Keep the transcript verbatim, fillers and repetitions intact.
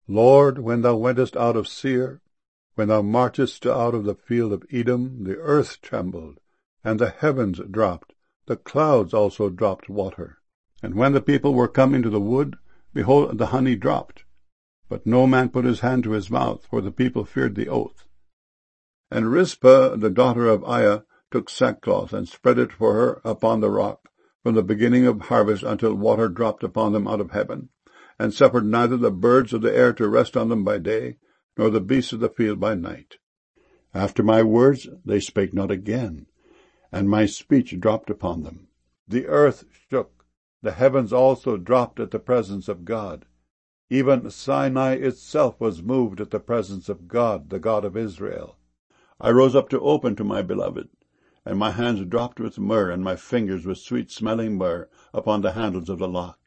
Lord, when thou wentest out of Seir, when thou marchest out of the field of Edom, the earth trembled, and the heavens dropped, the clouds also dropped water. And when the people were coming to the wood, behold, the honey dropped. But no man put his hand to his mouth, for the people feared the oath. And Rizpah, the daughter of Aiah, took sackcloth, and spread it for her upon the rock, from the beginning of harvest until water dropped upon them out of heaven, and suffered neither the birds of the air to rest on them by day, nor the beasts of the field by night. After my words they spake not again, and my speech dropped upon them. The earth shook, the heavens also dropped at the presence of God. Even Sinai itself was moved at the presence of God, the God of Israel. I rose up to open to my beloved, and my hands dropped with myrrh, and my fingers with sweet-smelling myrrh upon the handles of the lock.